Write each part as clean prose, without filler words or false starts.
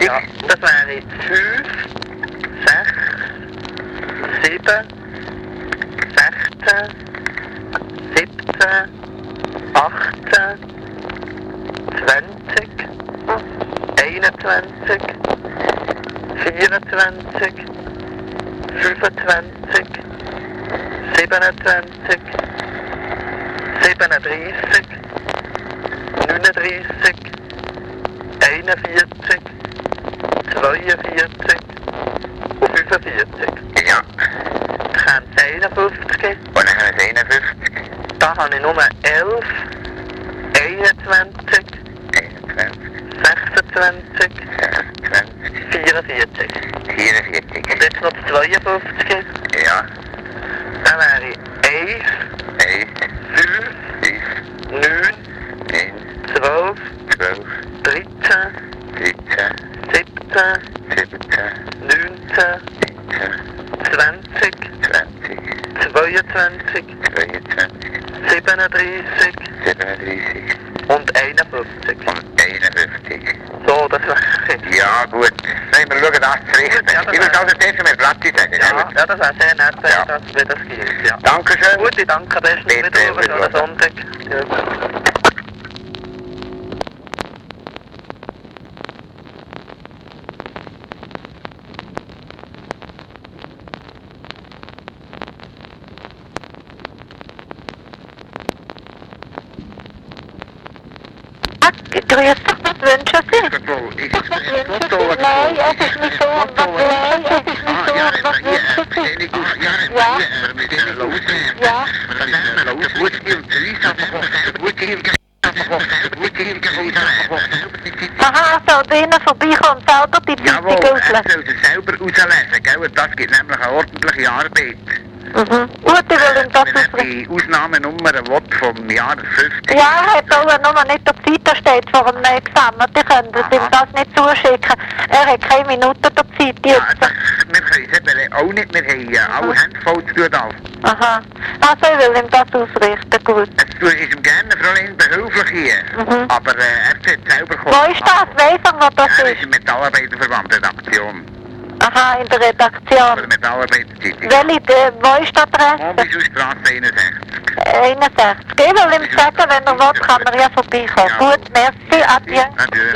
Ja, das wäre 5, 6, 7, 16, 17, 18, 20, 21, 24, 25, 27, 37, 39, 41, 42 und 45. Ja. Ich habe 51. Und dann haben wir 51. Da habe ich nur 11, 21, 21, 26, 26, 44. 44. Und jetzt noch das 52. Ja. Dann wäre 11, 11, 5, 5, 9, 9, 12, 12, 13, 13, 17, 17, 19, 19, 20, 20, 22, 22, 37 37 und 51. und 51. So, das wäre... Ja, gut. Nein, wir schauen das zu richten. Ja, das Ich muss wär- also zuerst mal Platte sagen. Ja, ja, das wäre sehr nett, wenn Ja. das, wie das geht. Ja. Dankeschön. Gut, ich danke bestens. Bitte, Wieder schönen bitte. Sonntag. Ja. Grüß dich, was wünschen Sie? Nein, es ist nicht so. Was wünschen Sie? Es ist nicht so. Was wünschen Sie? Ja. Aha, soll drinnen vorbeikommen und selber die Jawohl, Zeitung er auslesen? soll es selber auslesen, gell? Und das gibt nämlich eine ordentliche Arbeit. Gut, ich will ihm das Wenn er ausrichten. die Ausnahmenummer will vom Jahr 50. Ja, er hat auch eine Nummer nicht der Zeit, da steht vor einem Examen. Die können ihm das nicht zuschicken. Er hat keine Minute der Zeit Ja, jetzt. das, wir können es eben auch nicht. Wir haben alle Hände voll zu tun. Da. Aha. Also, ich will ihm das ausrichten, gut. Es ist ihm gerne, Fräulein, behilflich hier. Aber er sollte selber kommen. Wo ist das? Weiss er, wo das Er ist ist? im Metallarbeiterverband Redaktion. Aha, in der Redaktion. Oder Metallarbeiterzeitung. Wo ist die Adresse? Mombisstraße 61. 61. Ich will ihm sagen, wenn er will, kann er ja vorbeikommen. Ja. Gut, merci, adieu. Adieu.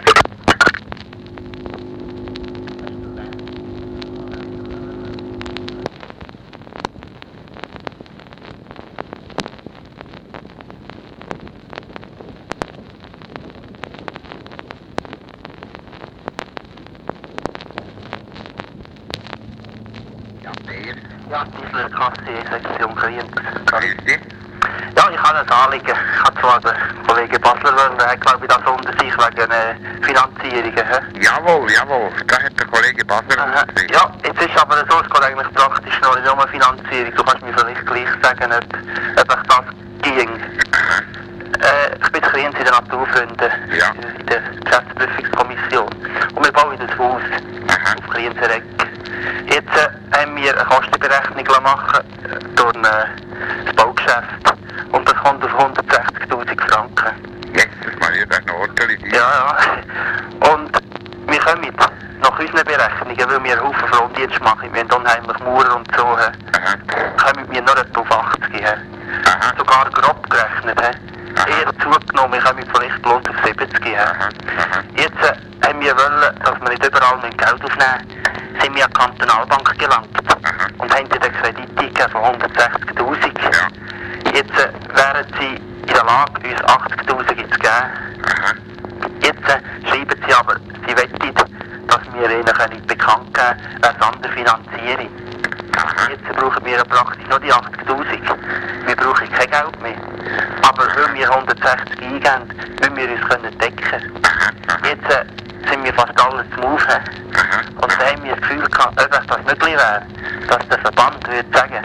Ja, der. Ja, Gisler Kassi, Sektion Kriens. Grüß dich. Ja, ich habe ein Anliegen. Ich habe zwar den Kollegen Basler wollen, der hat, glaube ich, das unter sich wegen Finanzierungen. He? Jawohl, jawohl. Da hat der Kollege Basler gesagt. Ja, jetzt ist aber so, es geht eigentlich praktisch noch nicht um eine Finanzierung. Du kannst mir vielleicht gleich sagen, ob ich das ging. Aha. Ich bin Klient in der Naturfreunde, Ja. in der Geschäftsprüfungskommission. Und wir bauen das Haus Aha. auf Klientenreck. Jetzt haben wir eine Kostenberechnung machen durch das Baugeschäft. Und das kommt auf 160'000 Franken. Jesus Maria, das ist noch ordentlich. Ja, ja. Und wir kommen nach unseren Berechnungen, weil wir einen Haufen Frondienst machen, wir haben unheimlich Maurer und so, Aha. kommen wir noch etwa auf 80. He. Aha. Sogar grob gerechnet. He. Aha. Eher zugenommen, wir kommen vielleicht bloß auf 70. He. Aha. Aha. Jetzt haben wir wollen, dass wir nicht überall Geld aufnehmen müssen, sind wir an die Kantonalbank gelangt Aha. und haben den Kredit gegeben von 160'000. Ja. Jetzt wären sie in der Lage, uns 80'000 zu geben. Aha. Jetzt schreiben sie aber, sie wettet, dass wir ihnen bekannt geben können, wer es anders finanzieren. Aha. Jetzt brauchen wir ja praktisch noch die 80'000. Wir brauchen kein Geld mehr. Aber weil wir 160 eingeben, müssen wir uns können decken. Aha. Aha. Jetzt sind wir fast alle zum Aufhören. Aha. Und da haben wir das Gefühl gehabt, ob das möglich wäre, dass der Verband würde sagen,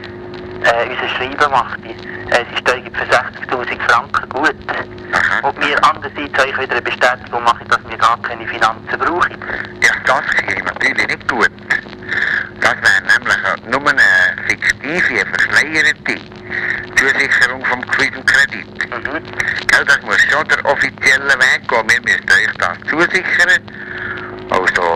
unser Schreiben macht, sie steigen für 60'000 Franken gut. Aha. Und wir andererseits euch wieder eine Bestätigung machen, dass wir gar keine Finanzen brauchen. Ja, das wäre natürlich nicht gut. Das wäre nämlich nur eine fiktive, verschleierte Zusicherung vom Kredit. Mhm. Gell, das muss schon der offizielle Weg gehen. Wir müssen euch das zusichern. Also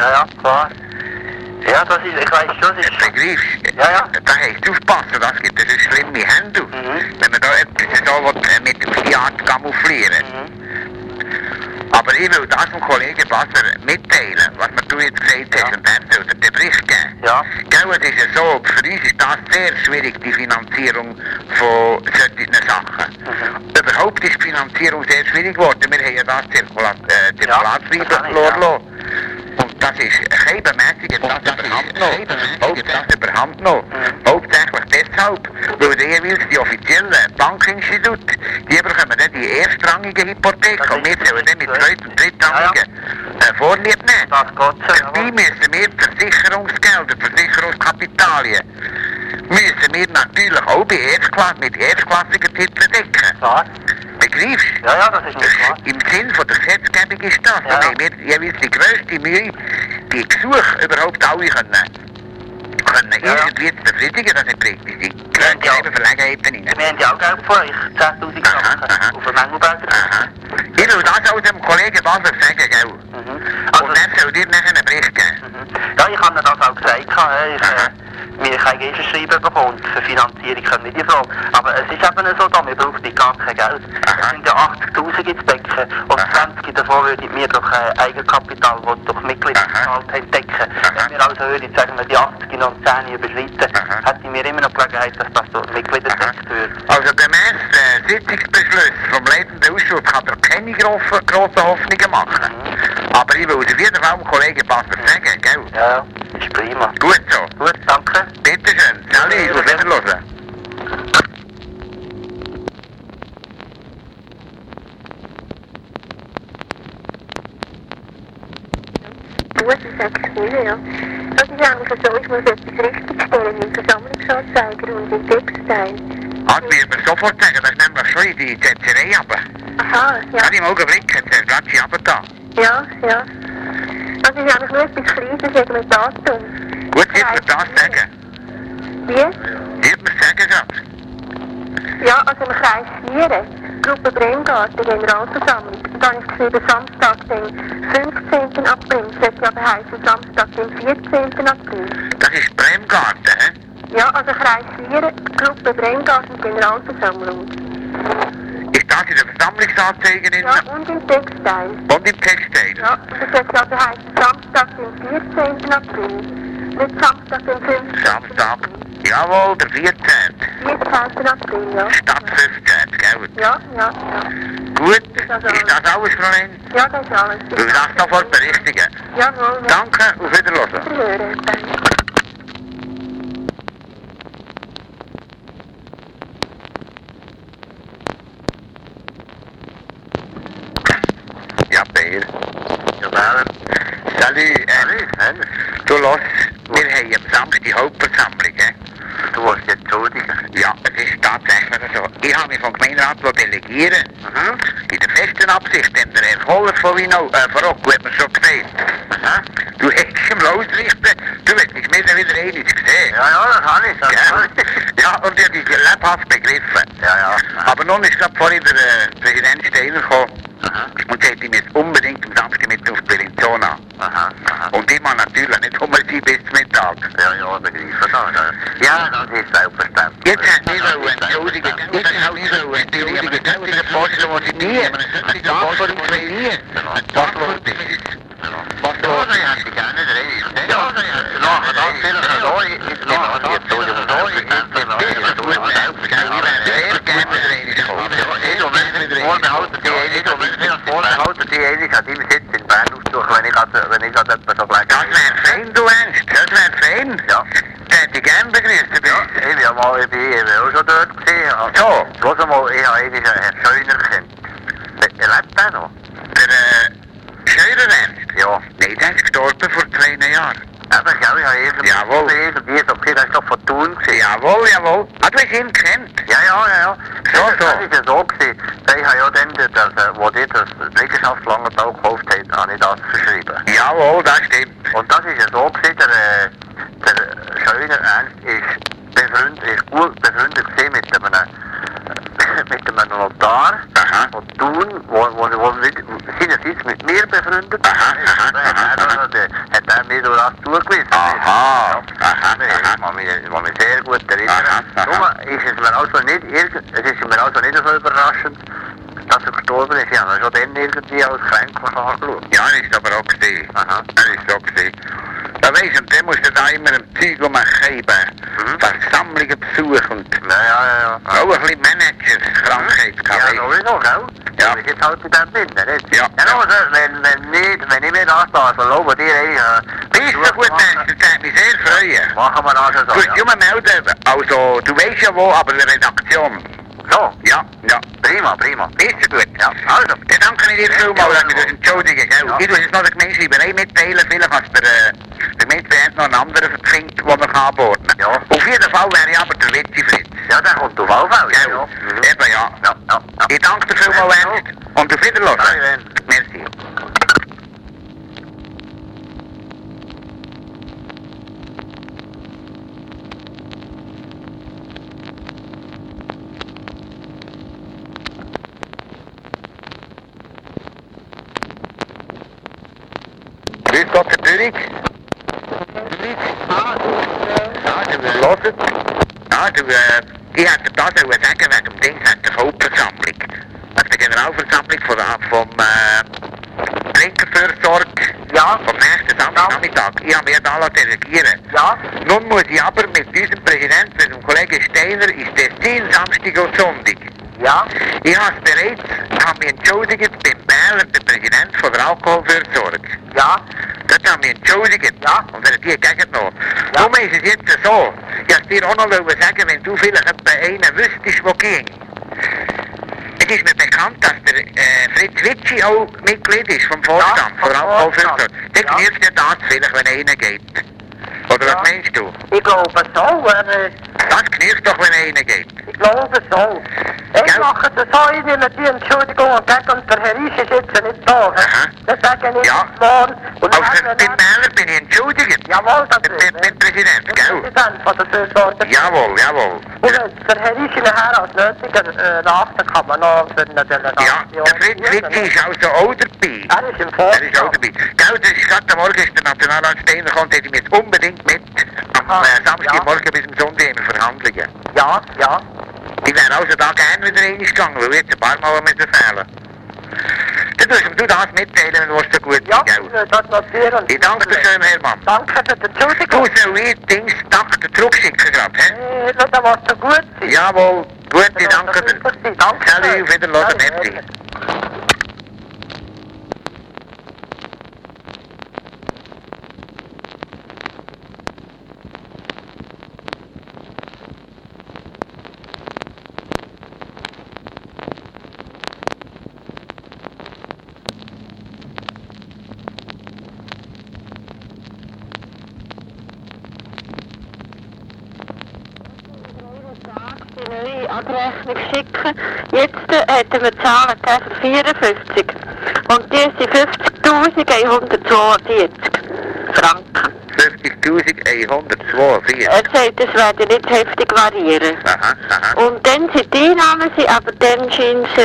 ja, klar. Ja, das ist, ich weiss schon, das ist... Begreifst du? Ja, ja. Da hast du aufpassen, das gibt eine schlimme Hände. Wenn man da etwas so will, mit dem Fiat camouflieren. Aber ich will das dem Kollegen Basser mitteilen, was mir du jetzt gesagt hast, und dann soll er den Bericht geben. Ja. Gell, es ist ja so, für uns ist das sehr schwierig, die Finanzierung von solchen Sachen. Überhaupt ist die Finanzierung sehr schwierig geworden. Wir haben ja das zirkularsfrei verloren. Und das ist kein Bemäßiger, das überhand noch. Hauptsächlich deshalb, weil jeweils die offiziellen Bankinstitute, die bekommen dann die erstrangigen Hypotheken und wir sollen dann mit zweit- und drittrangigen Vorlieb nehmen. Das geht so, Dabei müssen wir Versicherungsgelder, Versicherungskapitalien, müssen wir natürlich auch mit erstklassigen Titeln decken. klar. Begreifst du? Ja, das ist nicht klar. Im Sinn von der Gesetzgebung ist das. Ja. Da haben wir jeweils die grösste Mühe, die Gesuche überhaupt alle können irgendwie zu befriedigen, dass sie bringt. Die größten Verlegenheiten rein. Wir haben ja auch Geld von euch, 10'000 Franken, auf den Mengelberger. Ich will das auch dem Kollegen Basler sagen, gell? Und dann soll dir nachher einen Bericht geben. Ja, ich habe das auch gesagt. Wir haben ein Schreiben bekommen, für Finanzierung können wir die Frage. Aber es ist eben so, da, wir brauchen gar kein Geld. Es sind ja 80'000 ins Becken und 20 davon würden wir durch Eigenkapital, das durch Mitglieder gezahlt haben, decken. Wenn wir also würden sagen, wir die 80 noch 10 überschreiten, hätten wir immer noch die Gelegenheit, dass das durch Mitglieder gedeckt wird. Also gemäss Sitzungsbeschluss vom leitenden Ausschuss kann er keine grossen Hoffnungen machen. Aber ich will auf jeden Fall dem Kollegen Basler sagen, gell? Ja, ist prima. Gut so. Gut, danke. Bitteschön. Sally, auf Wiederhören. Gut, das sage ich mir, ja. Das ist eigentlich so, ich muss etwas richtigstellen im Versammlungsanzeiger und im Textteil. Das wird mir sofort sagen, das ist nämlich schon in die Schätzerei runter. Aha, ja. Gerade im Augenblick hat es gerade runtergetan. Ja, ja. Das ist eigentlich nur etwas Kleines wegen dem Datum. Gut, wird mir das sagen. Wie? Wird mir sagen gerade. Ja, also im Kreis 4, Gruppe Bremgarten, Generalversammlung. Da habe ich geschrieben, Samstag, den 15. April. Sollte aber heißen Samstag, den 14. April. Das ist Bremgarten, hä? Ja, also Kreis 4, Gruppe Bremgarten, Generalversammlung. Ist das in der Versammlungsanzeige drin? Ja, und im Textteil. Und im Textteil? Ja, und das sollte also heißen Samstag, den 14. April. Nicht Samstag, den 15. Samstag. Jawohl, der 14. 14. April, ja. Statt 15, gell? Ja, ja, ja. Gut, Ist das ist das alles, Fräulein? Ja, das ist alles. Ich will das sofort berichtigen. Jawohl, ja. Danke, auf Wiederhören. Wiederhören, danke. Ja, Bär. Ja, Bär. Salut, du los, wir haben am Samstag die Hauptversammlung, hä? Du musst jetzt entschuldigen. Ja, es ist tatsächlich so. Ich habe mich vom Gemeinderat delegieren. In der festen Absicht, denn der Herr Koller von Rocco hat mir schon gesagt. Du hättest ihm ausrichten, du hättest mich wieder einmal gesehen. Ja, das habe ich. Ja, und ich habe dich lebhaft begriffen. Ja. Aber nun ist gerade vorhin der Präsident Steiner gekommen und sagte, ich muss unbedingt am Samstag mit auf Bellinzona. Und ich muss natürlich nicht Hummer sein bis zum Mittag. Ja, begreife das. Ja, das ist selbstverständlich. Jetzt hat mich entschuldigen, der Posten, was ich nie, ein Posten, was ich nie, was los ist. Was los ist. Ja, ich gerne drin. Ja, nachher das vielleicht neu. Ich nehme jetzt so, vorbehalten die einig an deinem Sitz in Bern aufsuchen, wenn ich gerade etwas so gleich... Das wäre fein, du Ernst, das wäre fein. Ja. Das hätte ich gern begrüßt. Ja, ich bin auch schon dort gewesen. So. Los mal, ich habe einen Herrn Scheuner kennt. Lebt der noch? Der Scheurer Ernst? Ja. Nein, der ist gestorben vor 2 Jahren. Eben, ja, ich habe irgendwie so viel, das ist doch von Thun gewesen. Jawohl. Ah, du hast ihn gekannt? Ja. So. Das ist ja so gewesen. Ich habe ja dann, wo die das Liegenschaft Langenthal gekauft haben, habe ich das verschrieben. Jawohl, das stimmt. Und das ist ja so gewesen, der Scheuner Ernst ist gut befreundet gewesen mit einem Notar von Thun, wo seinerseits mit mir befreundet ist. Hat er durch das zugewiesen. Aha. Ich kann mich sehr gut erinnern. Darum ist es mir also nicht so überraschend, dass er gestorben ist. Ich habe ihn schon dann irgendwie als krank angeschaut. Ja, das ist aber auch gesehen. Das ist so gesehen. Ja, weisst du, und dann musst du da immer ein Zeug geben. Versammlungen besuchen. Ja. Auch ein bisschen Managers, Krankheitscafé. Ja, sowieso, gell? Ja. Das ist jetzt halt bei dem Binden, nicht? Ja. Ja, also, wenn ich mir das da erlaube, dir Bist du gut, Mensch, das hat mich sehr freuen. machen wir das Du so, musst immer melden, also, du weisst ja wo, aber die Redaktion. So, Ja. prima. Ist ja gut. Ja, also. Dann danke ich dir vielmals, dass du das entschuldigen, gell? Ja. Ich muss jetzt noch der Gemeinschreiberei mitteilen, vielleicht als der Gemeindepräsident noch einen anderen findet, den man anborden kann. Ja. Auf jeden Fall wäre ich aber der Witzi Fritz. Ja, der kommt auf alle Fälle, Gell? ja. Eben, ja. Ja. Ich danke dir vielmals, Ja. Ernst. Und auf Wiedersehen. Danke. Merci. Grüß Gott, Herr Dürrig. Ich hätte das auch sagen wegen dem Ding, wegen der Hauptversammlung. Wegen der Generalversammlung vom Trinkerfürsorge Ja. vom nächsten Samstagnachmittag. Ich habe mir da delegieren. Ja. Nun muss ich aber mit unserem Präsidenten, mit dem Kollegen Steiner, ist das Ziel Samstag und Sonntag. Ja. Ich habe mich entschuldigt beim Wähler, der Präsident von der Alkoholfürsorge. Ja. Dort haben wir entschuldigt. Ja. Und er hat die entgegengenommen. Darum ist es jetzt so. Ich wollte dir auch noch sagen, wenn du vielleicht etwa einen wüsstest, der ging. Es ist mir bekannt, dass der Fritz Witschi auch Mitglied ist vom Vorstand, von der Alkoholfürsorge. Dann Ja. hilft dir das vielleicht, wenn einer geht. Oder Ja. was meinst du? Ich glaube so, Das genügt doch, wenn einer geht. ich glaube so. Ich Gell? mache es so, ich will die Entschuldigung entgegen und der Herr Isch ist jetzt nicht da. Aha. Das sage ich Ja. morgen. Und Auf den Wähler bin ich entschuldigt. Jawohl, das Mit Präsident, der gell? Präsident von der Fürsorge. Jawohl. Und wenn der Herr Isch nachher als nötiger erachten kann man noch für eine Delegation. Ja, der Fritz Witschi ist also auch dabei. Er ist im Er Vorstand. ist auch dabei. Gell, das ist gerade am Morgen, ist der Nationalrat Steiner kommt, hätte ich jetzt unbedingt mit. Am Aha, Samstagmorgen bis zum Sonntag haben wir Verhandlungen. Ja. Ich wäre also da gerne wieder reingegangen, weil wir jetzt ein paar Mal müssen fehlen. Dann musst du das mitteilen, wenn du so gut Ja, bist, ich gell? will das notieren. Ich danke dir schön, Hermann. Danke für die Du Entschuldigung. soll ich Dings Takte zurückschicken gerade, hä? Schau, da warst du gut sein. Jawohl, gut, ich danke dir. Danke. Salut, auf Wiedersehen, merci. Die neue Abrechnung schicken. Jetzt hätten wir Zahlen für 54. Und die sind 50.142 Franken. 50.142. Er sagt, das werde nicht heftig variieren. Aha. Und dann sind die Einnahmen, aber dann scheinen es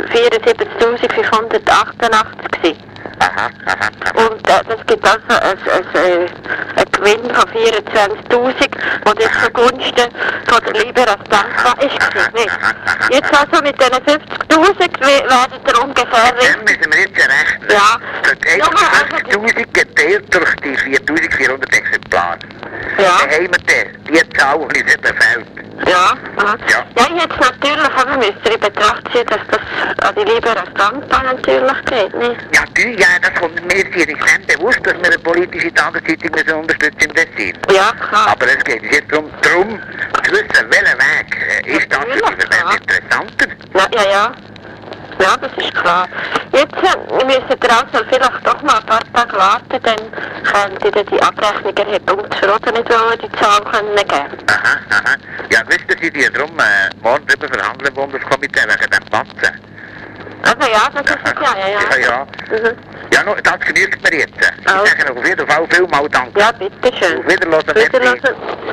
74.588 gewesen. Aha. Und das gibt also einen Gewinn von 24.000, der das zugunsten von der Libera dankbar ist. Nicht? Jetzt also mit diesen 50.000 werden ihr ungefähr... Dann müssen wir jetzt rechnen. Ja. Das 50.000 geteilt durch die 4.400 Exemplare. Ja. Dann haben wir die Zahl, die uns eben fehlt. Ja, aha. Ja. Ja, jetzt natürlich, aber wir müssen in Betracht ziehen, dass das an die Libera dankbar natürlich geht, nicht? Ja, das kommt mir sehr extrem bewusst, dass wir eine politische Tageszeitung müssen unterstützen im Tessin. Ja, klar. Aber es geht uns jetzt darum zu wissen, welcher Weg ist das für die Verbände interessanter. Ja. Ja, das ist klar. Jetzt müssen wir also vielleicht doch mal ein paar Tage warten, dann könnte dann die Abrechnung erheben und oder nicht wollen die Zahl können geben. Aha. Ja, wissen Sie, die darum morgen drüber verhandeln, Bundeskomitee, wegen dem Batzen. Also ja, das ist es ja. Mhm. Ja, no, das genügt mir jetzt. Ich Oh. sage auf jeden Fall vielmal Danke. Ja, bitteschön. Auf Wiedersehen, merci. Wiedersehen.